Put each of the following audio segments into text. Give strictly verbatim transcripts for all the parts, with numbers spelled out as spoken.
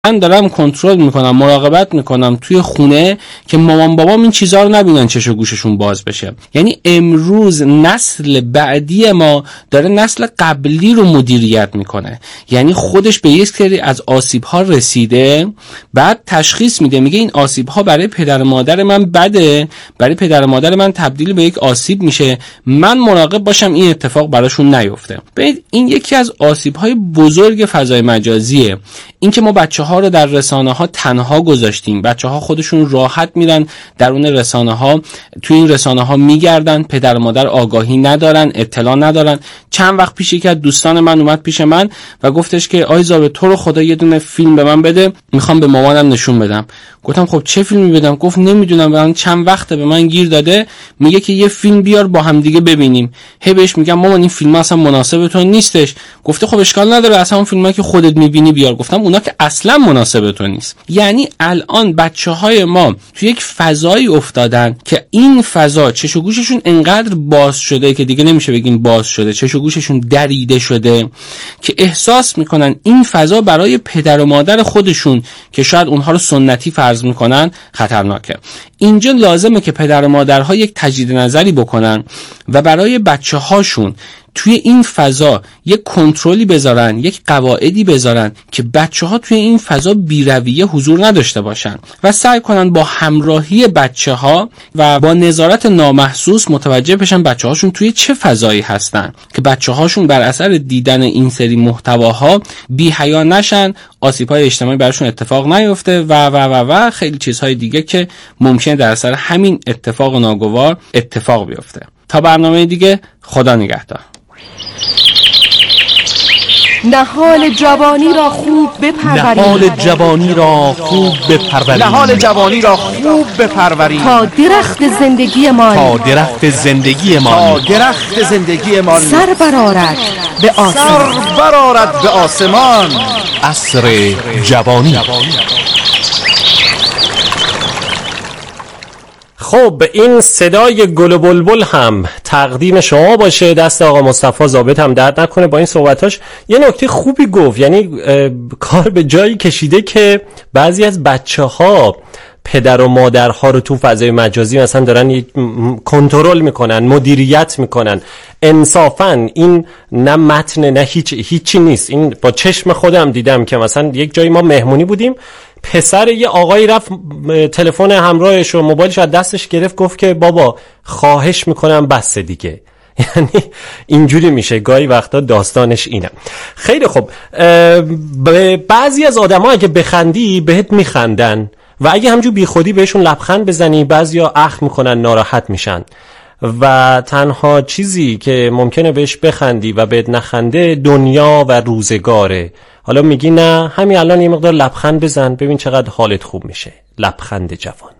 من دارم کنترل میکنم، مراقبت میکنم توی خونه که مامان بابام این چیزها رو نبینن، چش و گوششون باز بشه. یعنی امروز نسل بعدی ما داره نسل قبلی رو مدیریت میکنه، یعنی خودش به یک سری از آسیب‌ها رسیده، بعد تشخیص میده، میگه این آسیب‌ها برای پدر و مادر من بده، برای پدر و مادر من تبدیل به یک آسیب میشه، من مراقب باشم این اتفاق براشون نیفته. ببینید این یکی از آسیب‌های بزرگ فضای مجازیه، این که ما بچه‌ها رو در رسانه‌ها تنها گذاشتیم. بچه‌ها خودشون راحت میرن درون رسانه‌ها، توی این رسانه‌ها میگردن، پدر و مادر آگاهی ندارن، اطلاع ندارن. چند وقت پیش یکی از دوستان من اومد پیش من و گفتش که آی زابه تو رو خدا یه دونه فیلم به من بده، میخوام به مامانم نشون بدم. گفتم خب چه فیلمی بدم؟ گفت نمیدونم، من چند وقته به من گیر داده میگه که یه فیلم بیار با هم دیگه ببینیم. هی بهش میگم مامان این فیلم اصلا مناسب تو نیستش. گفته خب اشکال نداره، اصلا اون فیلمایی که خودت میبینی بیار. گفتم اونا که اصلا مناسب تو نیست. یعنی الان بچهای ما توی یک فضایی افتادن که این فضا چش و گوششون انقدر باز شده که دیگه نمیشه بگیم باز شده، چش و گوششون دریده شده که احساس میکنن این فضا برای پدر و مادر خودشون که شاید اونها رو سنتی فرض میکنن خطرناکه. اینجا لازمه که پدر و مادرها یک تجدید نظری بکنن و برای بچه هاشون توی این فضا یک کنترلی بذارن، یک قواعدی بذارن که بچه ها توی این فضا بی‌رویه حضور نداشته باشن و سعی کنن با همراهی بچه ها و با نظارت نامحسوس متوجه بشن بچه هاشون توی چه فضایی هستن که بچه هاشون بر اثر دیدن این سری محتواها بی حیا نشن، آسیب‌های اجتماعی براشون اتفاق نیفته و و و و خیلی چیزهای دیگه که ممکنه در اثر همین اتفاق ناگوار اتفاق بیفته. تا برنامه دیگه، خدا نگهدار. نهال جوانی را خوب بپرورید. نهال جوانی را خوب بپرورید. نهال جوانی را خوب بپرورید. تا درخت زندگیمان تا درخت زندگیمان تا درخت زندگیمان سر برآرد به آسمان. سر برآرد به آسمان. عصر جوانی. خب این صدای گل و بلبل هم تقدیم شما باشه، دست آقا مصطفی ضابط هم درد نکنه با این صحبتاش. یه نکته خوبی گفت، یعنی کار به جایی کشیده که بعضی از بچه ها پدر و مادرها رو تو فضای مجازی مثلا دارن کنترل میکنن، مدیریت میکنن. انصافا این نه متن نه هیچ هیچی نیست. این با چشم خودم دیدم که مثلا یک جایی ما مهمونی بودیم، پسر یه آقایی رفت تلفن همراهش و موبایلش از دستش گرفت، گفت که بابا خواهش میکنم بس دیگه. یعنی اینجوری میشه گاهی وقتا داستانش اینه. خیلی خوب، بعضی از آدم‌ها اگه بخندی بهت میخندن و اگه همجور بی خودی بهشون لبخند بزنی بعضیا اخم میکنن، ناراحت میشن و تنها چیزی که ممکنه بهش بخندی و بهت نخنده دنیا و روزگاره. حالا میگی نه، همین الان یه مقدار لبخند بزن ببین چقدر حالت خوب میشه. لبخند جوان.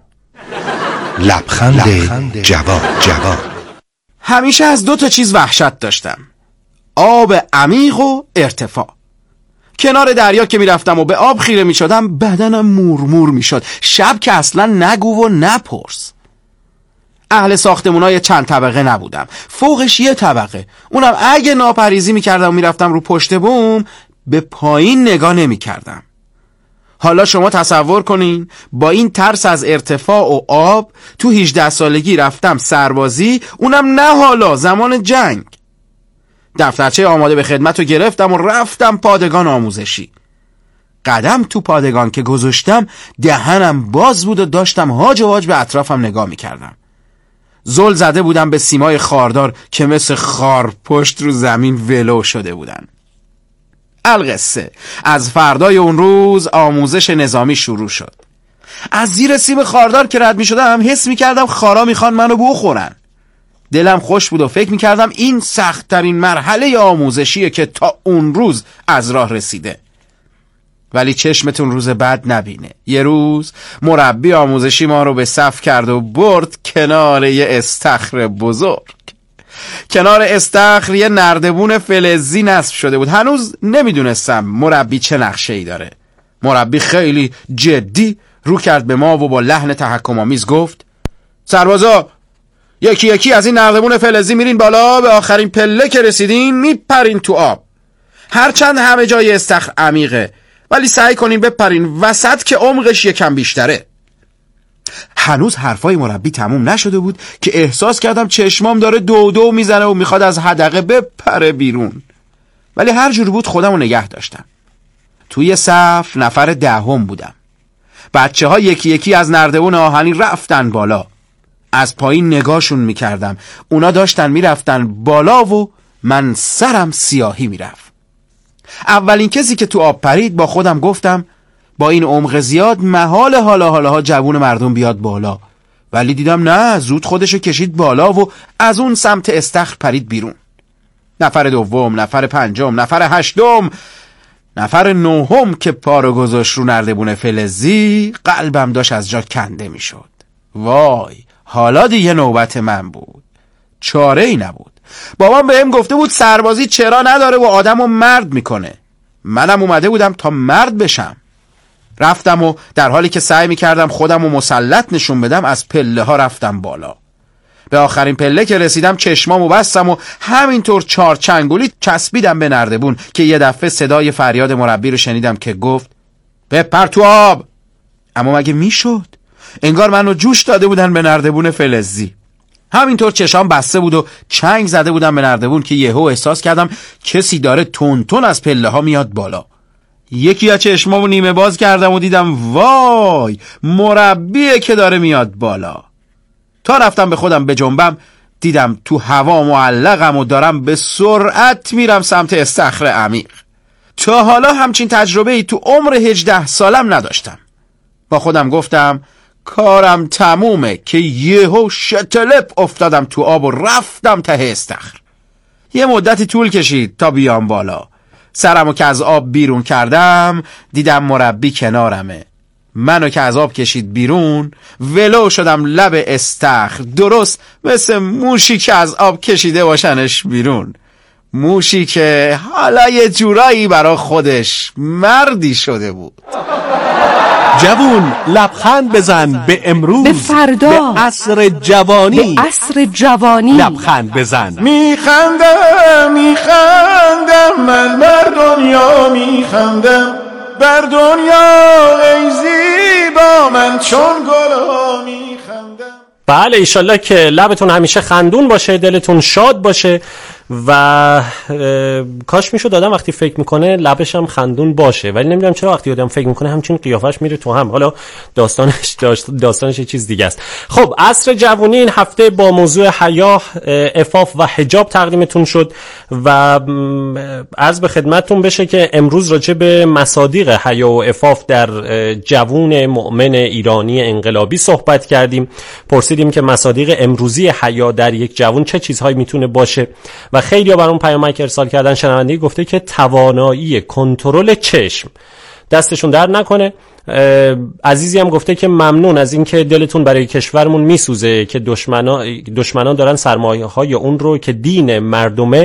لبخند جوان. جوان. همیشه از دو تا چیز وحشت داشتم: آب عمیق و ارتفاع. کنار دریا که میرفتم و به آب خیره میشدم بدنم مورمور میشد. شب که اصلا نگو و نپرس. اهل ساختمونای چند طبقه نبودم، فوقش یه طبقه، اونم اگه ناپریزی میکردم و میرفتم رو پشت بوم به پایین نگاه نمیکردم. حالا شما تصور کنین با این ترس از ارتفاع و آب تو هجده سالگی رفتم سربازی، اونم نه حالا زمان جنگ. دفترچه آماده به خدمت رو گرفتم و رفتم پادگان آموزشی. قدم تو پادگان که گذاشتم دهنم باز بود و داشتم هاج و واج به اطرافم نگاه میکردم. زل زده بودم به سیمای خاردار که مثل خار پشت رو زمین ولو شده بودن. القصه از فردای اون روز آموزش نظامی شروع شد. از زیر سیم خاردار که رد می شدم حس می کردم خارا می خوان منو بخورن. دلم خوش بود و فکر می کردم این سخت ترین مرحله آموزشیه که تا اون روز از راه رسیده. ولی چشمتون روز بعد نبینه. یه روز مربی آموزشی ما رو به صف کرد و برد کنار یه استخر بزرگ. کنار استخر یه نردبون فلزی نصب شده بود. هنوز نمیدونستم مربی چه نقشه‌ای داره. مربی خیلی جدی رو کرد به ما و با لحن تحکم‌آمیز گفت: سربازا یکی یکی از این نردبون فلزی میرین بالا، به آخرین پله که رسیدین میپرین تو آب. هرچند همه جای استخر عمیقه ولی سعی کنین بپرین وسط که عمقش یکم بیشتره. هنوز حرفای مربی تموم نشده بود که احساس کردم چشمام داره دو دو میزنه و میخواد از حدقه بپره بیرون. ولی هر جور بود خودمو نگه داشتم. توی صف نفر دهم بودم. بچه ها یکی یکی از نردبون آهنی رفتن بالا. از پایین نگاهشون میکردم. اونا داشتن میرفتن بالا و من سرم سیاهی میرفت. اولین کسی که تو آب پرید با خودم گفتم با این عمق زیاد محال حالا حالاها جوون مردم بیاد بالا. ولی دیدم نه، زود خودشو کشید بالا و از اون سمت استخر پرید بیرون. نفر دوم، نفر پنجم، نفر هشتم، نفر نهم که پارو گذاشت رو نردبون فلزی قلبم داشت از جا کنده میشد. وای، حالا دیگه نوبت من بود. چاره ای نبود. بابام بهم گفته بود سربازی چرا نداره و آدمو مرد میکنه. منم اومده بودم تا مرد بشم. رفتم و در حالی که سعی میکردم خودم و مسلط نشون بدم از پله ها رفتم بالا. به آخرین پله که رسیدم چشمامو بستم و همینطور چهار چنگولی چسبیدم به نردبون که یه دفعه صدای فریاد مربی رو شنیدم که گفت بپر تو آب. اما مگه میشد؟ انگار منو جوش داده بودن به نردبون فلزی. همینطور چشام بسته بود و چنگ زده بودم به نردبون که یهو احساس کردم کسی داره تون تون از پله ها میاد بالا. یکی از چشمامو نیمه باز کردم و دیدم وای، مربیه که داره میاد بالا. تا رفتم به خودم به جنبم دیدم تو هوا معلقم و دارم به سرعت میرم سمت استخر عمیق. تا حالا همچین تجربه ای تو عمر هجده سالم نداشتم. با خودم گفتم کارم تمومه که یهو شتلپ افتادم تو آب و رفتم ته استخر. یه مدتی طول کشید تا بیام بالا. سرمو که از آب بیرون کردم دیدم مربی کنارمه. منو که از آب کشید بیرون ولو شدم لب استخر، درست مثل موشی که از آب کشیده باشنش بیرون. موشی که حالا یه جورایی برا خودش مردی شده بود. جوون لبخند بزن به امروز، به فردا، به عصر جوانی، به عصر جوانی لبخند بزن. میخندم میخندم من بر دنیا میخندم، بر دنیا ای زیبا من چون گلا میخندم. بله ایشالله که لبتون همیشه خندون باشه، دلتون شاد باشه و کاش میشد آدم وقتی فکر میکنه لبش هم خندون باشه، ولی نمیدونم چرا وقتی آدم فکر میکنه همچین قیافش میره تو هم. حالا داستانش داستانش یه چیز دیگه است. خب عصر جوانی این هفته با موضوع حیا، عفاف و حجاب تقدیمتون شد و عرض به خدمتتون بشه که امروز راجع به مصادیق حیا و عفاف در جوون مؤمن ایرانی انقلابی صحبت کردیم. پرسیدیم که مصادیق امروزی حیا در یک جوون چه چیزهایی میتونه باشه و خیلی‌ها برام پیامک ارسال کردن. شنونده گفته که توانایی کنترل چشم، دستشون در نکنه. عزیزی هم گفته که ممنون از اینکه دلتون برای کشورمون میسوزه که دشمنان دشمنان دارن سرمایه‌های اون رو که دین مردمه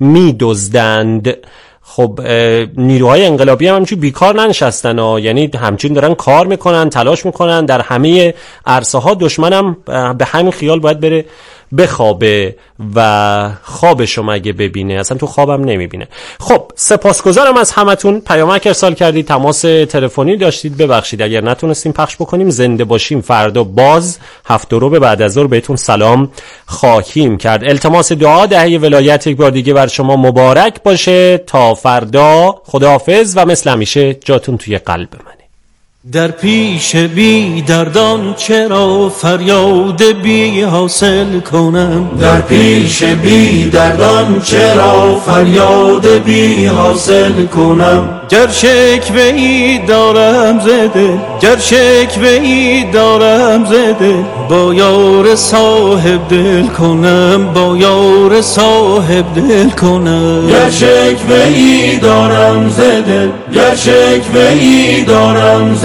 میدزدند. خب نیروهای انقلابی هم همچین بیکار ننشستن ها، یعنی همچین دارن کار میکنن، تلاش میکنن در همه عرصه ها. دشمنم به همین خیال باید بره بخوابه و خوابشو مگه ببینه، اصلا تو خوابم نمیبینه. خب سپاسگزارم از همتون، پیامک ارسال کردید، تماس تلفنی داشتید. ببخشید اگر نتونستیم پخش بکنیم. زنده باشیم فردا باز هفت رو به بعد از ظهر بهتون سلام خواهیم کرد. التماس دعا دهه ولایت یک بار دیگه بر شما مبارک باشه. تا فردا خداحافظ و مثل همیشه جاتون توی قلب منه. در پیش بی دردان چرا فریاد بی حاصل کنم، در پیش بی دردان چرا فریاد بی حاصل کنم. گر شکوه ای دارم زده، گر شکوه ای دارم زده، با یار صاحب دل کنم، با یار صاحب دل کنم. گر شکوه ای دارم زده، گر شکوه ای دارم زده،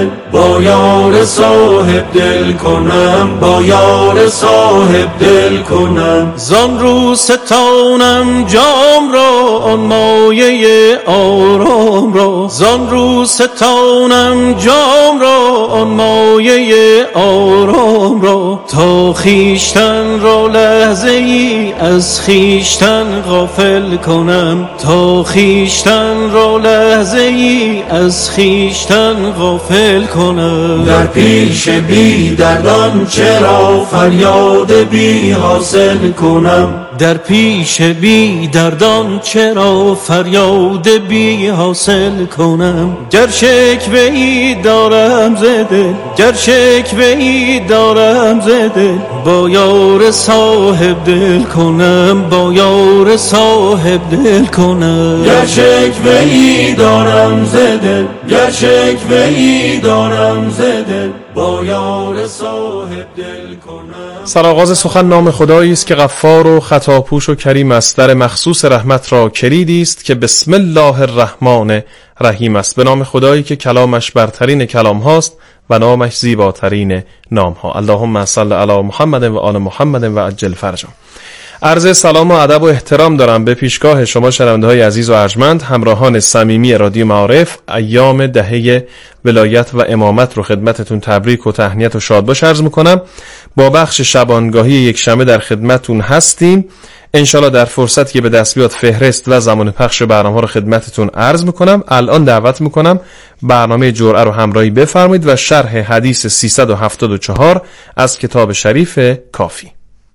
با یار صاحب دل کنم، با یار صاحب دل کنم. زان رو ستانم جام را، آن مایه آرام را. زان رو ستانم جام را، آن مایه آرام را. تا خیشتن را لحظه ای از خیشتن غافل کنم، تا خیشتن را لحظه ای از خیشتن غافل کنم. در پیش بی دردان چرا فریاد بی حاصل کنم، در پیش بی دردان چرا فریاد بی حاصل کنم. گر شکوه ای دارم ز دل، گر شکوه ای دارم ز دل، با یار صاحب دل کنم، با یار صاحب دل کنم. گر شکوه ای دارم ز دل، گر شکوه ای دارم ز دل، با یار صاحب دل کنم. سرآغاز سخن نام خدایی است که غفار و خطاپوش و کریم است. در مخصوص رحمت را کلیدی است که بسم الله الرحمن رحیم است. به نام خدایی که کلامش برترین کلام هاست و نامش زیباترین نام ها. اللهم صل علی محمد و آل محمد و عجل فرجهم. عرض سلام و ادب و احترام دارم به پیشگاه شما شنونده‌های عزیز و ارجمند، همراهان صمیمی رادیو معارف. ایام دهه ولایت و امامت رو خدمتتون تبریک و تهنیت و شادباش عرض میکنم. با بخش شبانگاهی یک شنبه در خدمتتون هستیم. انشالله در فرصتی که به دست بیاد فهرست و زمان پخش برنامه رو خدمتتون عرض میکنم. الان دعوت میکنم برنامه جرعه رو همراهی بفرمایید و شرح حدیث سیصد و هفتاد و چهار از کتاب شریف کافی.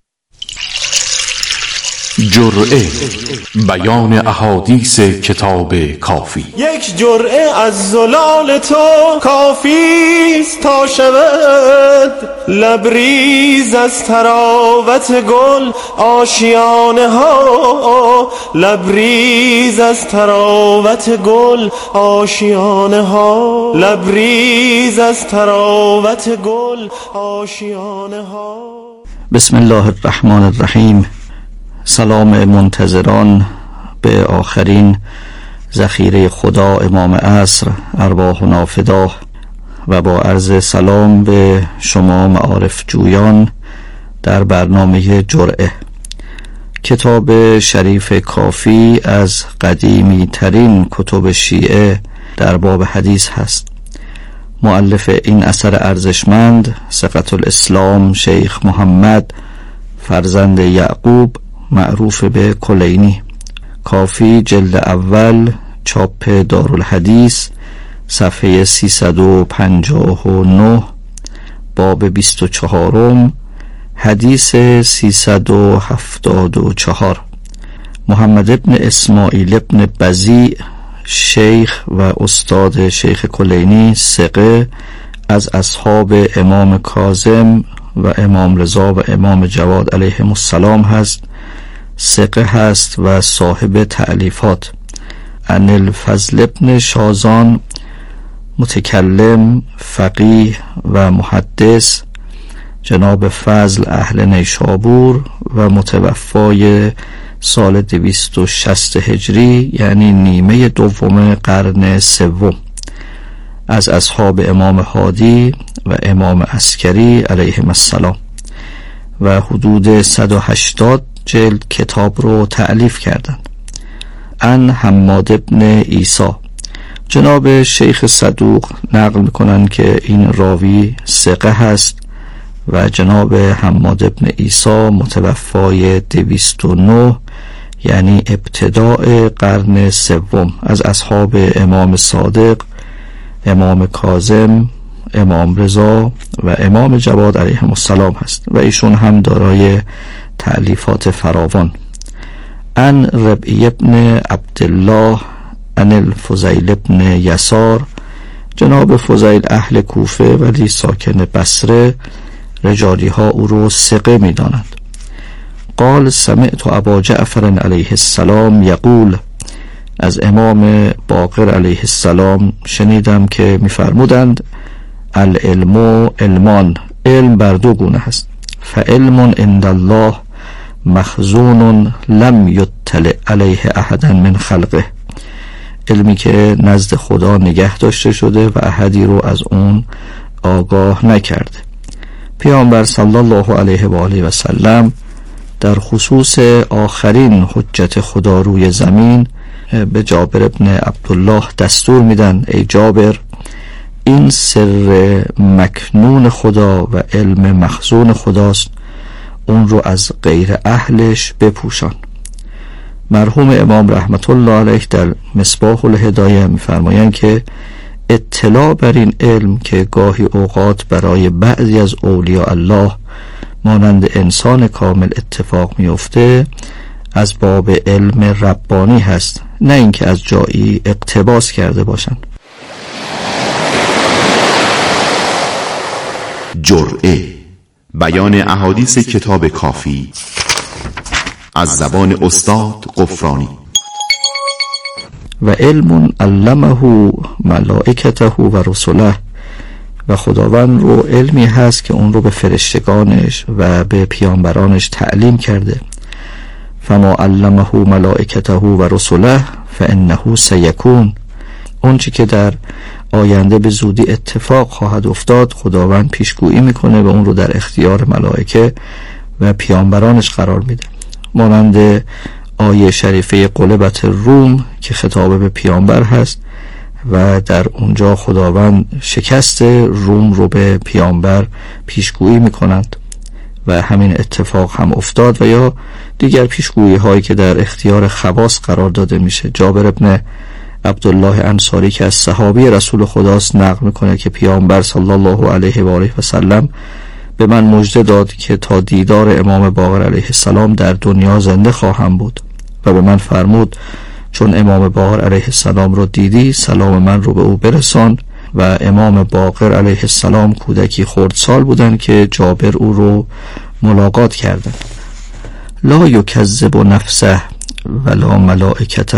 جرعه، بیان احادیث کتاب کافی. یک جرعه از زلال تو کافیست تا شود لبریز از تراوت گل آشیانه ها، لبریز از تراوت گل آشیانه ها، لبریز از تراوت گل آشیانه ها. بسم الله الرحمن الرحیم. سلام منتظران به آخرین ذخیره خدا امام عصر ارواح نافدا و با عرض سلام به شما معارف جویان در برنامه جرعه. کتاب شریف کافی از قدیمی ترین کتب شیعه در باب حدیث هست. مؤلف این اثر ارزشمند ثقة الاسلام شیخ محمد فرزند یعقوب معروف به کلینی. کافی جلد اول چاپ دارالحدیث صفحه سیصد و پنجاه و نه باب بیست و چهارم حدیث سیصد و هفتاد و چهار. محمد ابن اسماعیل ابن بزیع شیخ و استاد شیخ کلینی ثقه از اصحاب امام کاظم و امام رضا و امام جواد علیهم السلام هست. ثقه هست و صاحب تألیفات. عن الفضل ابن شازان متکلم فقیه و محدث، جناب فضل اهل نیشابور و متوفای سال دویست و شصت هجری یعنی نیمه دوم قرن سوم، از اصحاب امام هادی و امام عسکری علیهم السلام و حدود صد و هشتاد جلد کتاب رو تألیف کردند. عن حماد ابن عیسی، جناب شیخ صدوق نقل میکنن که این راوی ثقه هست و جناب حماد ابن عیسی متوفای دویست و نه یعنی ابتداء قرن سوم، از اصحاب امام صادق، امام کاظم، امام رضا و امام جواد علیهم السلام هست و ایشون هم دارای تألیفات فراوان. عن ربعی ابن عبدالله عن الفضیل ابن یسار، جناب فضیل اهل کوفه ولی ساکن بصره، رجالی ها او رو ثقه می دانند. قال سمعت ابا جعفر علیه السلام یقول، از امام باقر علیه السلام شنیدم که می‌فرمودند العلم علمان، علم بر دو گونه هست. فعلم عند الله مخزون لم یطلع علیه احدا من خلقه، علمی که نزد خدا نگه داشته شده و احدی رو از اون آگاه نکرده. پیامبر صلی الله علیه و آله و سلم در خصوص آخرین حجت خدا روی زمین به جابر ابن عبدالله دستور میدن ای جابر، این سر مکنون خدا و علم مخزون خداست، اون رو از غیر اهلش بپوشان. مرحوم امام رحمت الله علیه در مصباح الهدایه میفرمایند که اطلاع بر این علم که گاهی اوقات برای بعضی از اولیاء الله مانند انسان کامل اتفاق میفته از باب علم ربانی هست، نه اینکه از جایی اقتباس کرده باشند. جرعه، بیان احادیث کتاب کافی از زبان استاد غفرانی. و علم علمه ملائکته و رسوله، و خداوند رو علمی هست که اون رو به فرشتگانش و به پیامبرانش تعلیم کرده. فما علمه ملائکته و رسوله فانه سیکون، اون چی که در آینده به زودی اتفاق خواهد افتاد خداوند پیشگویی میکنه و اون رو در اختیار ملائکه و پیامبرانش قرار میده. مانند آیه شریفه قلبت روم که خطاب به پیامبر هست و در اونجا خداوند شکست روم رو به پیامبر پیشگویی میکنند و همین اتفاق هم افتاد، و یا دیگر پیشگویی هایی که در اختیار خواص قرار داده میشه. جابر ابن عبدالله انصاری که از صحابی رسول خداست نقل میکنه که پیامبر صلی الله علیه و آله و سلم به من مژده داد که تا دیدار امام باقر علیه السلام در دنیا زنده خواهم بود، و به من فرمود چون امام باقر علیه السلام رو دیدی سلام من رو به او برسان. و امام باقر علیه السلام کودکی خردسال بودن که جابر او رو ملاقات کردن. لا یکذب نفسه ولا ملائکته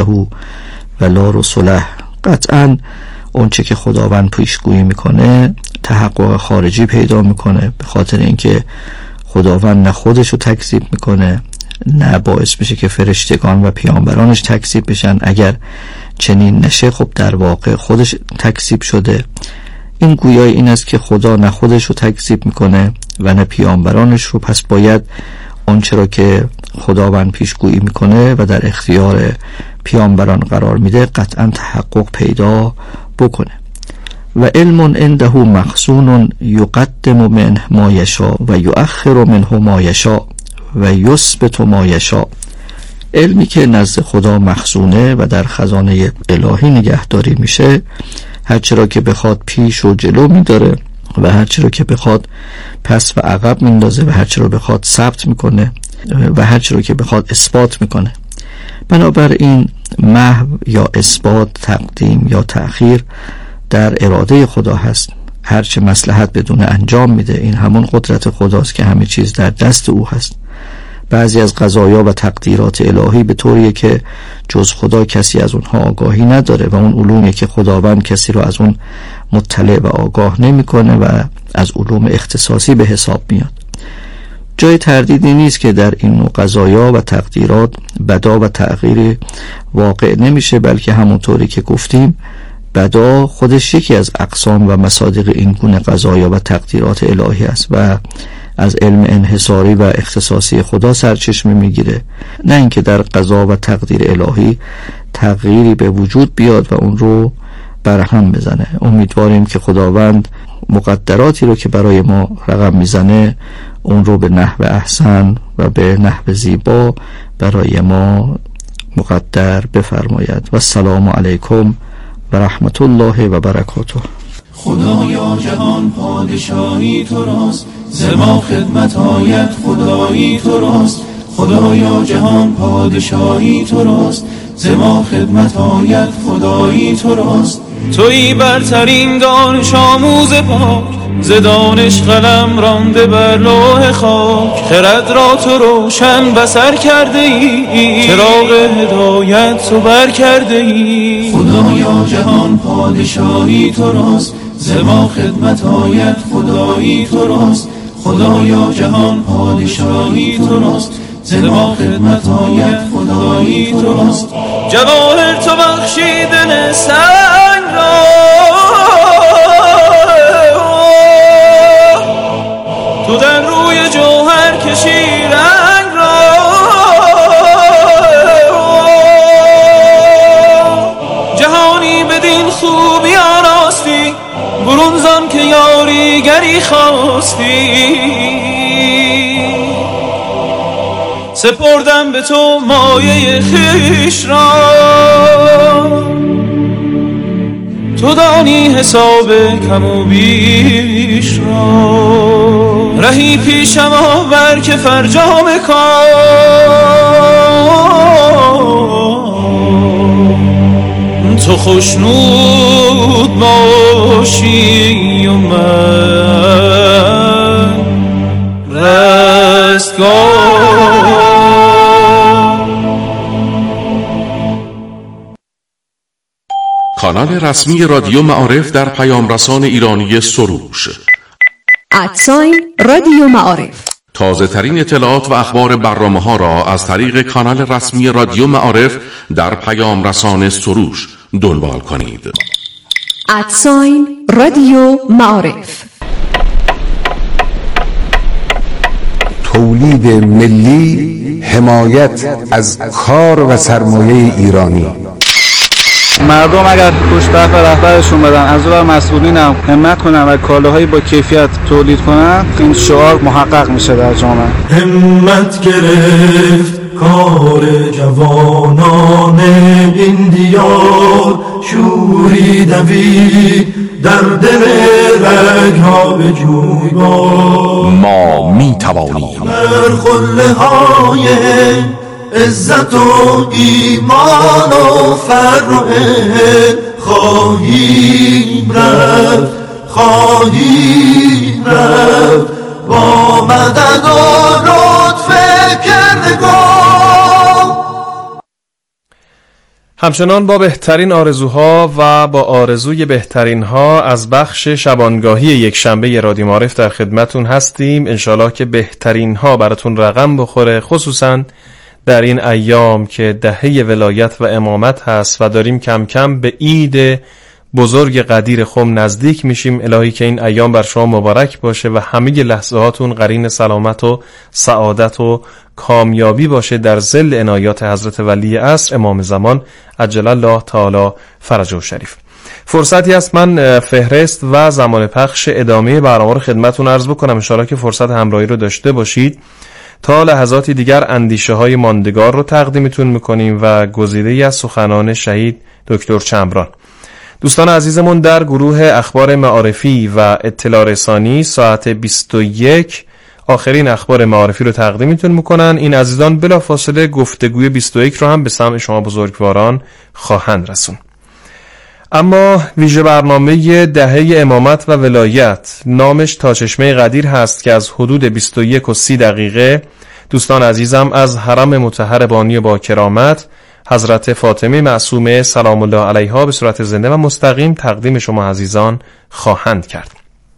ولا رسوله، قطعا اون چه که خداوند پیشگویی میکنه تحقق خارجی پیدا میکنه، به خاطر اینکه خداوند نه خودش رو تکذیب میکنه نه باعث میشه که فرشتگان و پیامبرانش تکذیب بشن. اگر چنین نشه خب در واقع خودش تکذیب شده. این گویای این است که خدا نه خودش رو تکذیب میکنه و نه پیامبرانش رو، پس باید اون چرا که خداوند پیشگویی میکنه و در اختیار پیامبران قرار میده قطعا تحقق پیدا بکنه. و علم عنده مخزون یقدم منه ما یشاء و یؤخر منه ما یشاء و یثبت ما یشاء، علمی که نزد خدا مخزونه و در خزانه الهی نگهداری میشه، هرچی را که بخواد پیش و جلو میداره و هرچی را که بخواد پس و عقب میندازه و هرچی را بخواد ثبت میکنه و هرچی را که بخواد اثبات میکنه. بنابراین محو یا اثبات، تقدیم یا تأخیر در اراده خدا هست. هرچه مصلحت بدون انجام میده این همون قدرت خداست که همه چیز در دست او هست. بعضی از قضایا و تقدیرات الهی به طوریه که جز خدا کسی از اونها آگاهی نداره و اون علومی که خداوند کسی رو از اون مطلع و آگاه نمیکنه و از علوم اختصاصی به حساب میاد. جای تردیدی نیست که در این نوع قضایا و تقدیرات بدا و تغییر واقع نمیشه، بلکه همونطوری که گفتیم بدا خودش یکی از اقسام و مصادیق این گونه قضایا و تقدیرات الهی است و از علم انحصاری و اختصاصی خدا سرچشمه میگیره، نه اینکه در قضا و تقدیر الهی تغییری به وجود بیاد و اون رو برهم بزنه. امیدواریم که خداوند مقدراتی رو که برای ما رقم میزنه اون رو به نحو احسن و به نحو زیبا برای ما مقدر بفرماید. و السلام علیکم و رحمت الله و برکاته. خدایا جهان پادشاهی تو راست، زما خدمت آید خدایی تو راست. خدایا جهان پادشاهی تو راست، زما خدمت آید خدایی تو راست. تویی برترین دانش آموز پاک، ز دانش قلم رانده بر لوح خاک. خرد را تو روشن بصر کرده ای، چراغ هدایت تو بر کرده ای. خدایا جهان پادشاهی تو راست، زما خدمت آید خدایی تو راست. خدایا جهان پادشاهی تو راست، ز ما خدمت آید خدایی توست. جواهر تو بخشی دل سنگ را، تو در روی جوهر کشی رنگ را، جهانی بدین خوبی آراستی، برون زان که یاریگری خواستی. سپردم به تو مایه خویش را، تو دانی حساب کم و بیش را. رهی پیشم آور که فرجام کن، تو خوشنود باشی و من رستگار. کانال رسمی رادیو معارف در پیام رسان ایرانی سروش ادساین رادیو معارف. تازه ترین اطلاعات و اخبار برنامه ها را از طریق کانال رسمی رادیو معارف در پیام رسان سروش دنبال کنید. ادساین رادیو معارف. تولید ملی، حمایت از کار و سرمایه ایرانی. مردم اگر پشت طرف رهبرشون بدن، از اون مسئولین هم همت کنن و کالاهایی با کیفیت تولید کنن، این شعار محقق میشه در جامعه. همت گرفت کار جوانان این دیار، شوری دوید در دل رگ‌ها به جویبار. ما می توانیم در خله های عزت و ایمان و فر و علم خواهیم رفت، خواهیم رفت با مدد و لطف کردگار. همچنان با بهترین آرزوها و با آرزوی بهترین ها از بخش شبانگاهی یک شنبه رادیو معارف در خدمتون هستیم. انشالله که بهترین ها براتون رقم بخوره، خصوصاً در این ایام که دهه ولایت و امامت هست و داریم کم کم به عید بزرگ قدیر خم نزدیک میشیم. الهی که این ایام بر شما مبارک باشه و همه لحظه هاتون قرین سلامت و سعادت و کامیابی باشه در ظل عنایات حضرت ولی عصر امام زمان عجل الله تعالی فرجه شریف. فرصتی است من فهرست و زمان پخش ادامه برنامه رو خدمتتون عرض بکنم، ان شاءالله که فرصت همراهی رو داشته باشید. تا لحظاتی دیگر اندیشه های ماندگار رو تقدیمتون میکنیم و گزیده‌ای از سخنان شهید دکتر چمران. دوستان عزیزمون در گروه اخبار معارفی و اطلاع رسانی ساعت بیست و یک آخرین اخبار معارفی رو تقدیمتون میکنن. این عزیزان بلافاصله گفتگوی بیست و یک رو هم به سمع شما بزرگواران خواهند رسون. اما ویژه برنامه دهه امامت و ولایت، نامش تا چشمه قدیر هست، که از حدود بیست و یک و سی دقیقه دوستان عزیزم از حرم مطهر بانی با کرامت حضرت فاطمه معصومه سلام الله علیها به صورت زنده و مستقیم تقدیم شما عزیزان خواهند کرد.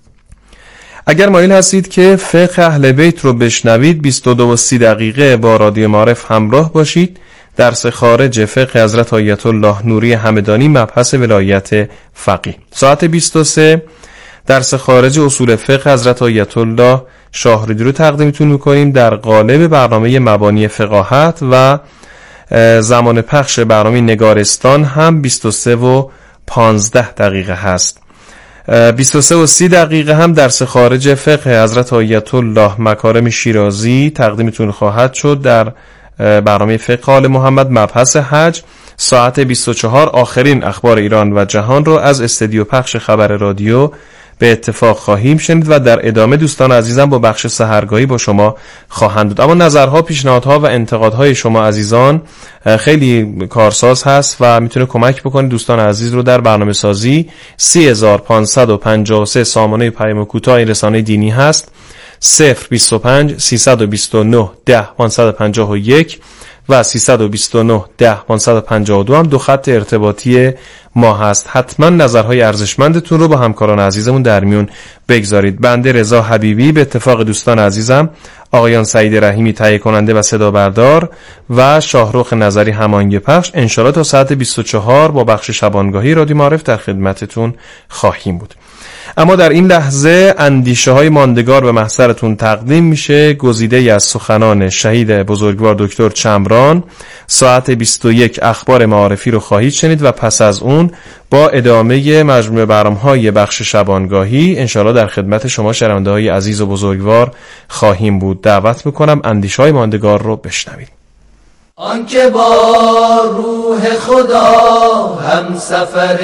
اگر مایل هستید که فقه اهل بیت رو بشنوید، بیست و دو و سی دقیقه با رادیو معارف همراه باشید. درس خارج فقه حضرت آیت الله نوری همدانی مبحث ولایت فقیه. ساعت بیست و سه درس خارج اصول فقه حضرت آیت الله شاهرودی رو تقدیمتون میکنیم در قالب برنامه مبانی فقاهت و زمان پخش برنامه نگارستان هم بیست و سه و پانزده دقیقه هست. بیست و سه و سی دقیقه هم درس خارج فقه حضرت آیت الله مکارم شیرازی تقدیمتون خواهد شد در برنامه فقه آل محمد مبحث حج. ساعت بیست و چهار آخرین اخبار ایران و جهان رو از استودیو پخش خبر رادیو به اتفاق خواهیم شنید و در ادامه دوستان عزیزم با بخش سحرگاهی با شما خواهند بود. اما نظرها، پیشنهادها و انتقادهای شما عزیزان خیلی کارساز هست و میتونه کمک بکنه دوستان عزیز رو در برنامه سازی. سه هزار و پانصد و پنجاه و سه سامانه پیام کوتاه این رسانه دینی هست، صفر بیست و پنج سیصد و بیست و نه ده پانصد و پنجاه و یک و سیصد و بیست و نه ده پانصد و پنجاه و دو هم دو خط ارتباطی ما هست. حتما نظرهای ارزشمندتون رو با همکاران عزیزمون در میون بگذارید. بنده رضا حبیبی به اتفاق دوستان عزیزم آقایان سعید رحیمی تهیه کننده و صدا بردار و شاهرخ نظری هماهنگ پخش، انشالله تا ساعت بیست و چهار با بخش شبانگاهی رادیو معارف در خدمتتون خواهیم بود. اما در این لحظه اندیشه های ماندگار به محضرتون تقدیم میشه. گزیده از سخنان شهید بزرگوار دکتر چمران. ساعت بیست و یک اخبار معارفی رو خواهید شنید و پس از اون با ادامه مجموعه برنامه‌های بخش شبانگاهی انشالله در خدمت شما شنونده های عزیز و بزرگوار خواهیم بود. دعوت میکنم اندیشه های ماندگار رو بشنوید. آنکه با روح خدا هم سفر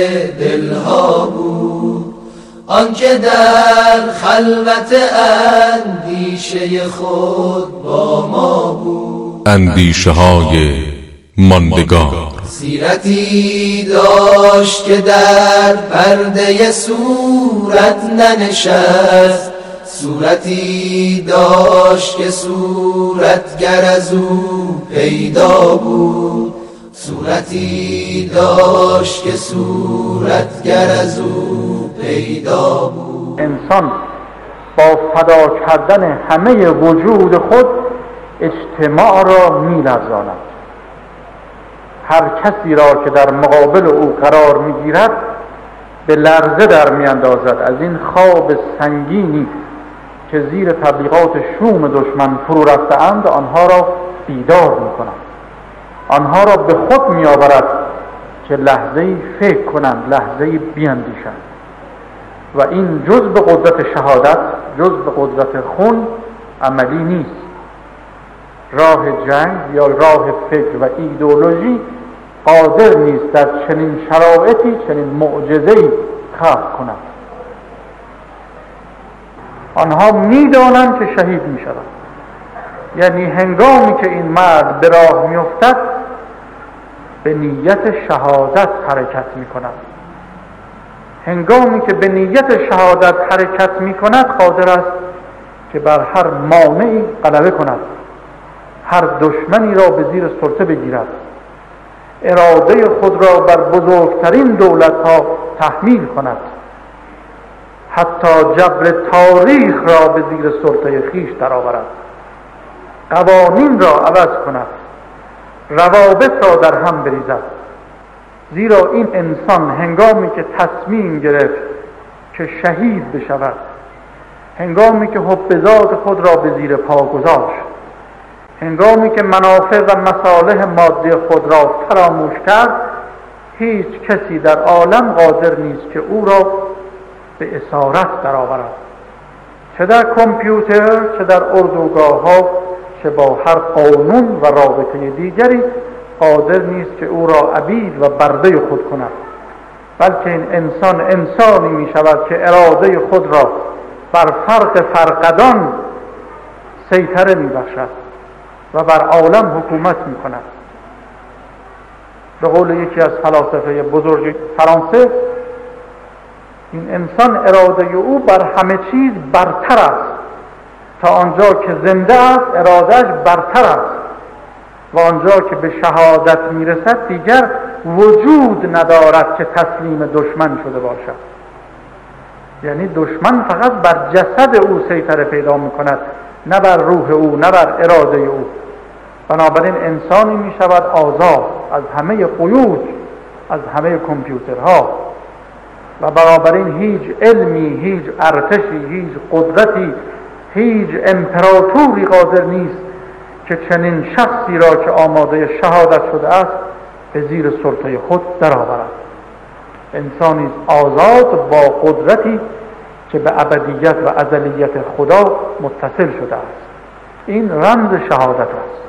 دلها بود، آنکه در خلوت اندیشه خود با ما بود، اندیشه های ماندگار. سیرتی داشت که در پرده صورت ننشست، صورتی داشت که صورتگر از او پیدا بود، صورتی داشت که صورتگر از او پیدا بود. انسان با فدا کردن همه وجود خود اجتماع را می‌لرزاند. هر کسی را که در مقابل او قرار می‌گیرد به لرزه در می‌اندازد از این خواب سنگینی که زیر تبلیغات شوم دشمن فرو رفته‌اند. آنها را بیدار می‌کند، آنها را به خود می‌آورد که لحظه‌ای فکر کنند، لحظه‌ای بیاندیشند. و این جز به قدرت شهادت، جز به قدرت خون عملی نیست. راه جنگ یا راه فکر و ایدئولوژی قادر نیست در چنین شرایطی چنین معجزه‌ای خلق کند. آنها می‌دانند که شهید می‌شوند. یعنی هنگامی که این مرد به راه می‌افتد به نیت شهادت حرکت می‌کند. هنگامی که به نیت شهادت حرکت می‌کند قادر است که بر هر مانعی غلبه کند، هر دشمنی را به زیر سلطه بگیرد، اراده خود را بر بزرگترین دولت‌ها تحمیل کند، حتی جبر تاریخ را به زیر سلطه خیش درآورد، قوانین را عوض کند، روابط را در هم بریزد. زیرا این انسان هنگامی که تصمیم گرفت که شهید بشود، هنگامی که حب خود را به زیر پا گذاشت، هنگامی که منافع و مصالح مادی خود را فراموش کرد، هیچ کسی در عالم قادر نیست که او را به اسارت درآورد، چه در کامپیوتر، چه در اردوگاه ها، چه با هر قانون و رابطه دیگری قادر نیست که او را عبید و برده خود کند. بلکه این انسان انسانی می شود که اراده خود را بر فرق فرقدان سیطره می بخشد و بر عالم حکومت می کند. به قول یکی از فلاسفه بزرگ فرانسه، این انسان اراده او بر همه چیز برتر است. تا آنجا که زنده است ارادهش برتر است و آنجا که به شهادت میرسد دیگر وجود ندارد که تسلیم دشمن شده باشد. یعنی دشمن فقط بر جسد او سیطره پیدا میکند، نه بر روح او، نه بر اراده او. بنابراین انسانی میشود آزاد از همه قیود، از همه کامپیوترها، و بنابراین هیچ علمی، هیچ ارتشی، هیچ قدرتی، هیچ امپراتوری قادر نیست که چنین شخصی را که آماده شهادت شده است به زیر سلطه خود درآورد. انسانی آزاد با قدرتی که به ابدیت و ازلیت خدا متصل شده است. این رمز شهادت است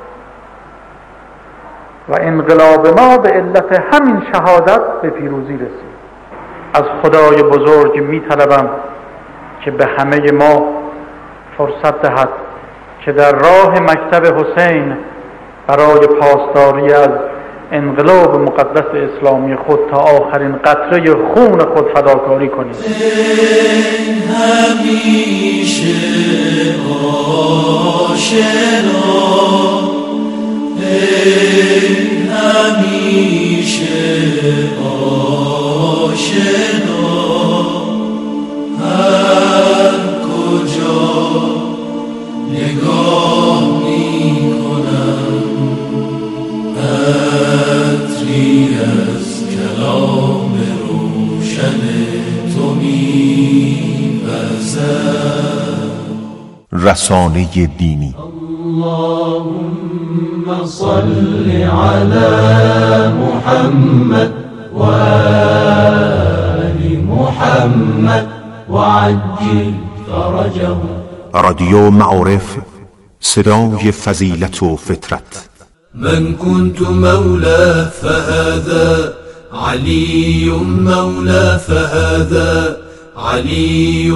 و انقلاب ما به علت همین شهادت به پیروزی رسید. از خدای بزرگ می طلبم که به همه ما فرصت دهد که در راه مکتب حسین برای پاسداری از انقلاب مقدس اسلامی خود تا آخرین قطره خون خود فداکاری کنیم. همیشه آشنا همیشه آشنا هر کجا نگاه می کنم عطری از کلام روشن تو می وزد. رسانه دینی. اللهم صل على محمد و آل محمد وعجل فرجه. رادیو معارف، صدای فضیلت و فطرت. من كنت مولى فهذا علي مولى فهذا علي